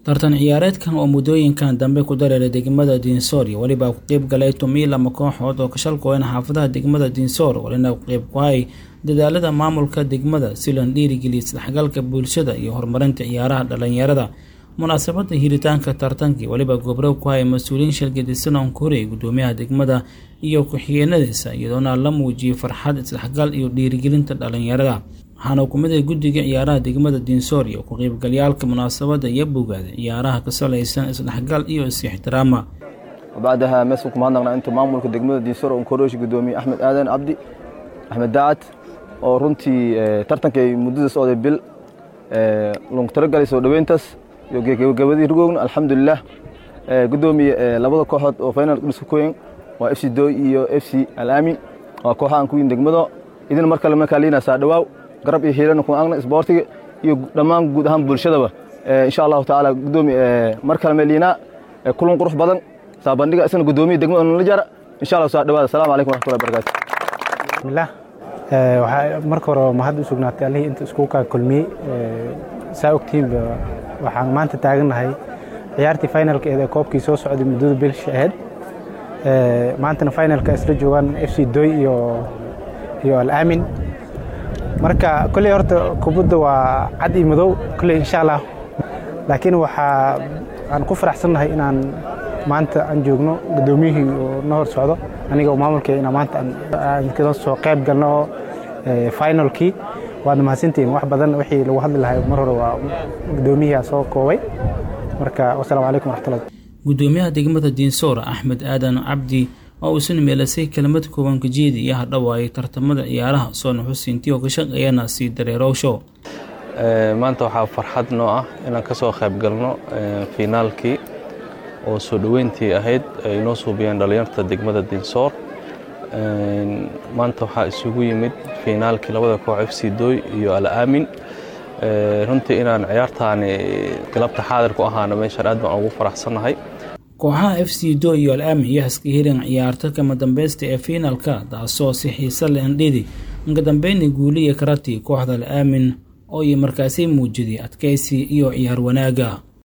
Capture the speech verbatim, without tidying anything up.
tartan ciyaareedkan oo muddooyinkan dambe ku dareeray degmada Dinsoor iyo waliba ku qayb galay toban lama kooxood oo ka shalkooyna xaafadaha degmada Dinsoor walina ku qayb ku hay dadaalada maamulka degmada si loo dhiirigeliyo isdhexgalka bulshada iyo horumarinta ciyaaraha dhalinyarada. munaasabada hiritaanka tartankii waliba gobro ku hay mas'uuliyiin shirkadisan oo koray gudoomiyaha degmada iyo ku-xigeenadiisa iyadoona la muujiyay farxad isdhexgal iyo dhiirigelinta dhalinyarada. waxaana ku mid ah guddiga ciyaaraha degmada Dinsoor iyo ku qaybgalayaalka munaasabada iyo bogaada ciyaaraha ka salaysan isdhexgal iyo is-ixtiraam. وبعدها مسك مهندقنا انت maamulka degmada Dinsoor oo koroosh gudoomiye Axmed Aadan Abdi Axmed Daad oo runtii tartankay muddada soo bil ee long taragalay soo dhaweyntaas iyo gabadii rugoogna alxamdulillah gudoomiye labada kooxood oo final isku kooyeen waa F C Doy iyo F C Al-Amin waa kooxan ku degmada idin marka la makaalina saa dhawaaw garab iyo hiirana ku aagna isboortiga iyo dhamaan guud ahaan bulshadaba insha Allah taala gudoomiye marka meelina kulan qurux badan saabandhiga isna gudoomiye degmada la jara insha Allah saa dhawaada. Assalaamu alaykum wa rahmatullahi wa barakaatuh. bismillah ee waxa marka hore mahad u sugnaatay Alle inta isku ka kulmiyay saa ogtiin waxaan maanta taaganahay ciyaartii finalka ee koobkii soo socday muddada bil shahaad ee maantana finalka isla joogan F C Doy iyo iyo Al-Amin. marka kulli horta kubadda waa cad iyo madow kulli insha Allah, laakiin waxa aan ku faraxsanahay inaan maanta aan joogno gudoomiyihii oo noo hor socdo aniga oo maamulka ina maanta aan ka soo qayb galno finalkii. waana mahadsantiin wax badan wixii lagu hadli lahaa mar hore waa gudoomiyaha soo koobay. marka wassalaamu alaykum wa rahmatullahi. gudoomiyaha degmada Dinsoor Axmed Aadan Abdi oo uu meelasay kelmad kooban ka jeediyay hadhawaay tartamada ciyaaraha soo nuxusintii oo ka shaqeeyana si dareerowsho. ee maanta waxa farxad noo ah inaan ka soo qayb galno finaalkii oo soo dhaweyntii ahayd ay noo suubiyeen dhalinyarada degmada Dinsoor. ee maanta waxa isugu yimid finaalkii labada koox F C Doy iyo Al-Amin. ee runtii inaan ciyaartaan galabta xaadir ku ahaana meesha aad baan ugu faraxsanahay. kooxaha F C Doy iyo Al-Amin iyo iska hirin ciyaarta kama dambaysta ee finaalka taasoo si xiiso leh andhidi uga dambeynay guuliye karati kooxda Al-Amin oo ay markaasay muujiyay adkaysi iyo ciyaar wanaaga.